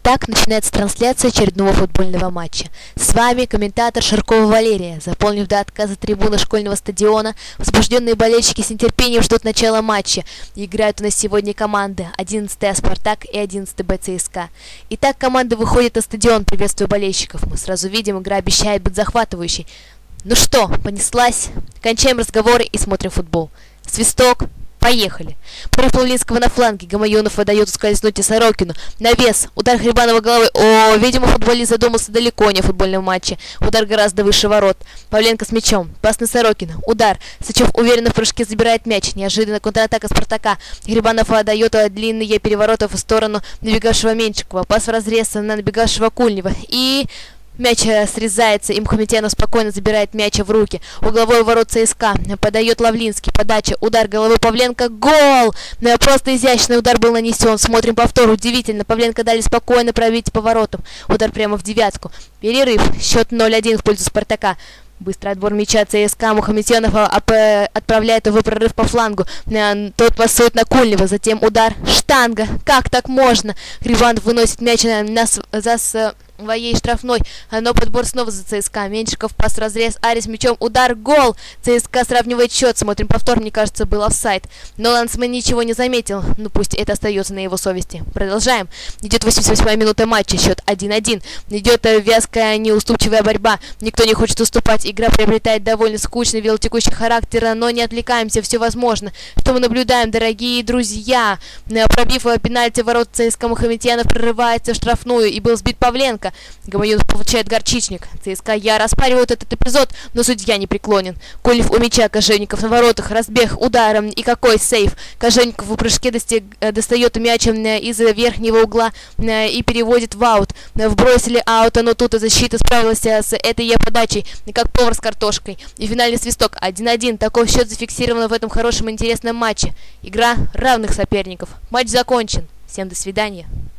Итак, начинается трансляция очередного футбольного матча. С вами комментатор Ширкова Валерия. Заполнив до отказа трибуны школьного стадиона, возбужденные болельщики с нетерпением ждут начала матча. Играют у нас сегодня команды 11-А Спартак и 11-Б ЦСКА. Итак, команда выходит на стадион, приветствуя болельщиков. Мы сразу видим, игра обещает быть захватывающей. Ну что, понеслась? Кончаем разговоры и смотрим футбол. Свисток. Поехали. Прорыв Лавлинского на фланге. Гамаюнов выдает ускользнуть и Сорокину. Навес. Удар Хрибанова головой. О, видимо, футболист задумался далеко не о футбольном матче. Удар гораздо выше ворот. Павленко с мячом. Пас на Сорокина. Удар. Сычев уверенно в прыжке забирает мяч. Неожиданно контратака Спартака. Хрибанов отдает длинные перевороты в сторону набегавшего Меньшикова. Пас в разрез на набегавшего Кульнева. И... мяч срезается, и Мухаметьянов спокойно забирает мяч в руки. Угловой ворот ЦСКА. Подает Лавлинский. Подача. Удар головы Павленко. Гол! Просто изящный удар был нанесен. Смотрим повтор. Удивительно. Павленко дали спокойно пробить поворотом. Удар прямо в девятку. Перерыв. Счет 0-1 в пользу Спартака. Быстрый отбор мяча ЦСКА. Мухаметьянов отправляет его прорыв по флангу. Тот пасует на Кульнева. Затем удар. Штанга. Как так можно? Хрибанов выносит мяч за своей штрафной, но подбор снова за ЦСКА. Меньшиков, пас, разрез, Арис мячом, удар, гол! ЦСКА сравнивает счет. Смотрим повтор, мне кажется, был офсайд. Но Лансман ничего не заметил. Ну пусть это остается на его совести. Продолжаем. Идет 88-я минута матча, счет 1-1. Идет вязкая, неуступчивая борьба. Никто не хочет уступать. Игра приобретает довольно скучный, велотекущий характер, но не отвлекаемся, все возможно. Что мы наблюдаем, дорогие друзья? Пробив пенальти ворот ЦСКА, Мухаметьянов прорывается в штрафную и был сбит Павленко. Гамаюнов получает горчичник. ЦСКА распаривают этот эпизод, но судья не преклонен. Кольев у мяча, Кожевников на воротах, разбег, ударом и какой сейф. Кожевников в прыжке достает мяч из верхнего угла и переводит в аут. Вбросили аута, но тут и защита справилась с этой подачей, как повар с картошкой. И финальный свисток 1-1. Такой счет зафиксирован в этом хорошем и интересном матче. Игра равных соперников. Матч закончен. Всем до свидания.